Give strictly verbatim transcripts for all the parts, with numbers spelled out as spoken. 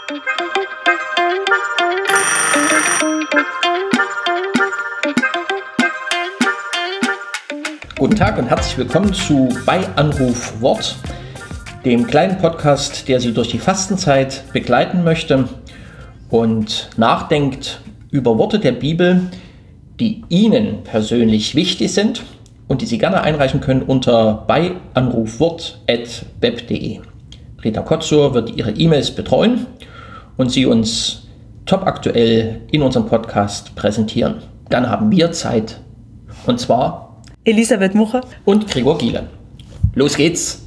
Guten Tag und herzlich willkommen zu Bei Anruf Wort, dem kleinen Podcast, der Sie durch die Fastenzeit begleiten möchte und nachdenkt über Worte der Bibel, die Ihnen persönlich wichtig sind und die Sie gerne einreichen können unter bei anruf wort at web punkt de. Rita Kotzur wird Ihre E-Mails betreuen und sie uns topaktuell in unserem Podcast präsentieren. Dann haben wir Zeit, und zwar Elisabeth Muche und Gregor Giele. Los geht's!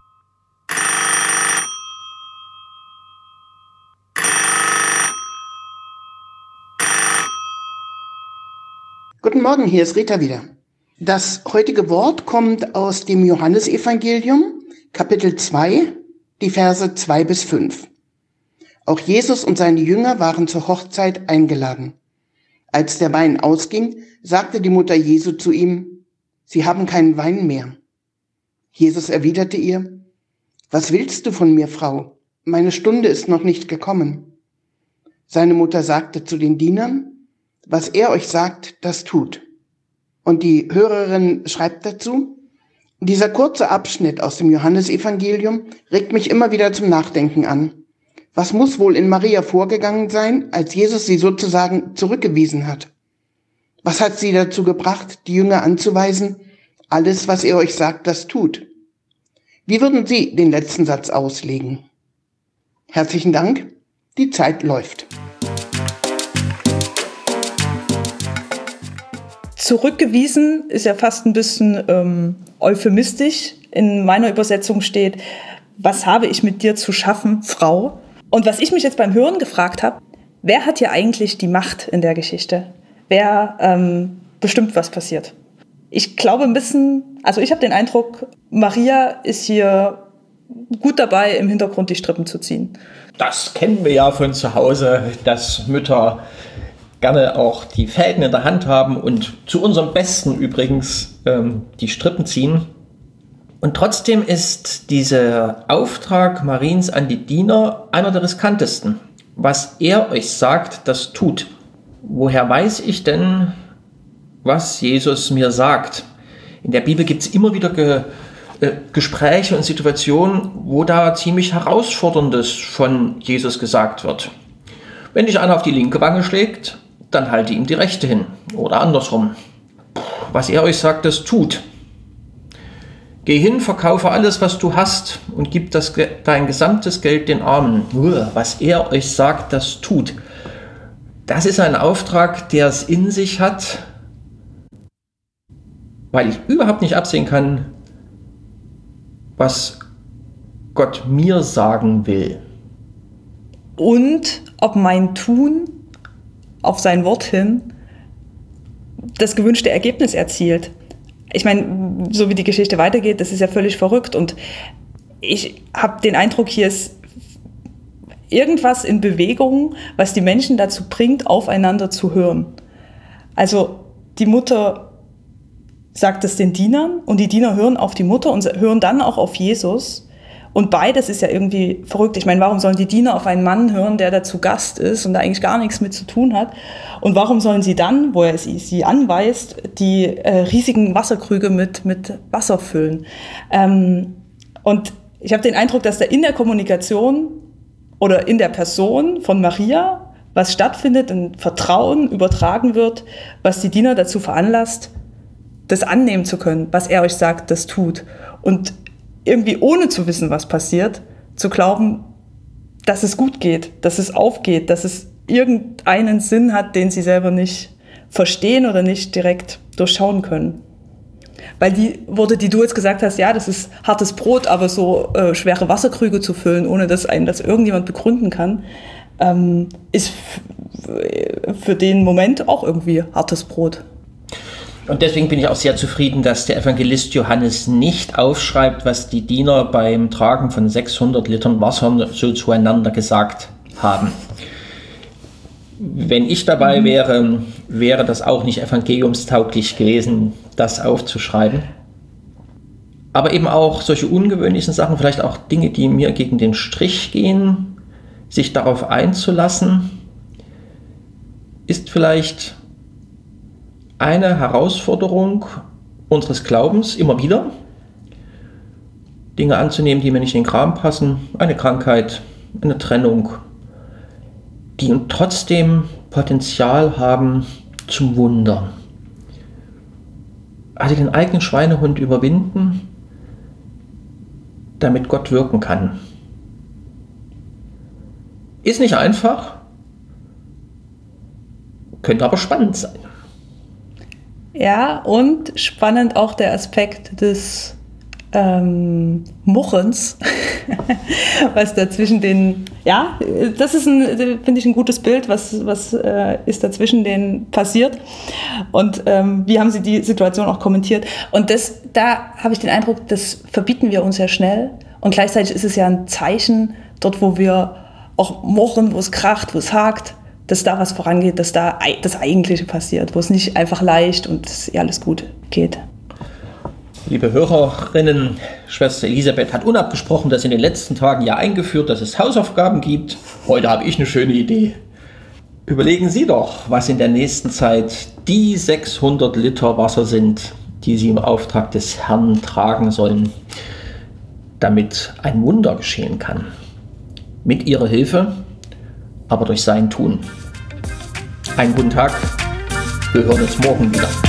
Guten Morgen, hier ist Rita wieder. Das heutige Wort kommt aus dem Johannesevangelium, Kapitel zwei, die Verse zwei bis fünf. Auch Jesus und seine Jünger waren zur Hochzeit eingeladen. Als der Wein ausging, sagte die Mutter Jesu zu ihm: Sie haben keinen Wein mehr. Jesus erwiderte ihr: Was willst du von mir, Frau? Meine Stunde ist noch nicht gekommen. Seine Mutter sagte zu den Dienern: Was er euch sagt, das tut. Und die Hörerin schreibt dazu: Dieser kurze Abschnitt aus dem Johannesevangelium regt mich immer wieder zum Nachdenken an. Was muss wohl in Maria vorgegangen sein, als Jesus sie sozusagen zurückgewiesen hat? Was hat sie dazu gebracht, die Jünger anzuweisen: Alles, was er euch sagt, das tut? Wie würden Sie den letzten Satz auslegen? Herzlichen Dank. Die Zeit läuft. Zurückgewiesen ist ja fast ein bisschen ähm, euphemistisch. In meiner Übersetzung steht: Was habe ich mit dir zu schaffen, Frau? Und was ich mich jetzt beim Hören gefragt habe: Wer hat hier eigentlich die Macht in der Geschichte? Wer ähm, bestimmt, was passiert? Ich glaube ein bisschen, also ich habe den Eindruck, Maria ist hier gut dabei, im Hintergrund die Strippen zu ziehen. Das kennen wir ja von zu Hause, dass Mütter gerne auch die Fäden in der Hand haben und zu unserem Besten übrigens ähm, die Strippen ziehen. Und trotzdem ist dieser Auftrag Mariens an die Diener einer der riskantesten. Was er euch sagt, das tut. Woher weiß ich denn, was Jesus mir sagt? In der Bibel gibt es immer wieder Ge- äh, Gespräche und Situationen, wo da ziemlich Herausforderndes von Jesus gesagt wird. Wenn dich einer auf die linke Wange schlägt, dann halte ihm die rechte hin. Oder andersrum. Was er euch sagt, das tut. Geh hin, verkaufe alles, was du hast und gib das, dein gesamtes Geld den Armen. Nur, was er euch sagt, das tut. Das ist ein Auftrag, der es in sich hat, weil ich überhaupt nicht absehen kann, was Gott mir sagen will. Und ob mein Tun auf sein Wort hin das gewünschte Ergebnis erzielt. Ich meine, so wie die Geschichte weitergeht, das ist ja völlig verrückt. Und ich habe den Eindruck, hier ist irgendwas in Bewegung, was die Menschen dazu bringt, aufeinander zu hören. Also die Mutter sagt es den Dienern und die Diener hören auf die Mutter und hören dann auch auf Jesus. Und beides ist ja irgendwie verrückt. Ich meine, warum sollen die Diener auf einen Mann hören, der da zu Gast ist und da eigentlich gar nichts mit zu tun hat? Und warum sollen sie dann, wo er sie, sie anweist, die äh, riesigen Wasserkrüge mit, mit Wasser füllen? Ähm, und ich habe den Eindruck, dass da in der Kommunikation oder in der Person von Maria was stattfindet, ein Vertrauen übertragen wird, was die Diener dazu veranlasst, das annehmen zu können, was er euch sagt, das tut. Und irgendwie ohne zu wissen, was passiert, zu glauben, dass es gut geht, dass es aufgeht, dass es irgendeinen Sinn hat, den sie selber nicht verstehen oder nicht direkt durchschauen können. Weil die Worte, die du jetzt gesagt hast, ja, das ist hartes Brot, aber so äh, schwere Wasserkrüge zu füllen, ohne dass einen das irgendjemand begründen kann, ähm, ist f- für den Moment auch irgendwie hartes Brot. Und deswegen bin ich auch sehr zufrieden, dass der Evangelist Johannes nicht aufschreibt, was die Diener beim Tragen von sechshundert Litern Wasser so zueinander gesagt haben. Wenn ich dabei mhm. wäre, wäre das auch nicht evangeliumstauglich gewesen, das aufzuschreiben. Aber eben auch solche ungewöhnlichen Sachen, vielleicht auch Dinge, die mir gegen den Strich gehen, sich darauf einzulassen, ist vielleicht eine Herausforderung unseres Glaubens immer wieder, Dinge anzunehmen, die mir nicht in den Kram passen, eine Krankheit, eine Trennung, die trotzdem Potenzial haben zum Wunder. Also den eigenen Schweinehund überwinden, damit Gott wirken kann. Ist nicht einfach, könnte aber spannend sein. Ja, und spannend auch der Aspekt des ähm, Muchens, was da zwischen den, ja, das ist ein, finde ich, ein gutes Bild, was, was äh, ist da zwischen denen passiert und ähm, wie haben sie die Situation auch kommentiert. Und das, da habe ich den Eindruck, das verbieten wir uns ja schnell und gleichzeitig ist es ja ein Zeichen, dort wo wir auch murren, wo es kracht, wo es hakt, dass da was vorangeht, dass da das Eigentliche passiert, wo es nicht einfach leicht und ja, alles gut geht. Liebe Hörerinnen, Schwester Elisabeth hat unabgesprochen das in den letzten Tagen ja eingeführt, dass es Hausaufgaben gibt. Heute habe ich eine schöne Idee. Überlegen Sie doch, was in der nächsten Zeit die sechshundert Liter Wasser sind, die Sie im Auftrag des Herrn tragen sollen, damit ein Wunder geschehen kann. Mit Ihrer Hilfe, aber durch sein Tun. Einen guten Tag, wir hören uns morgen wieder.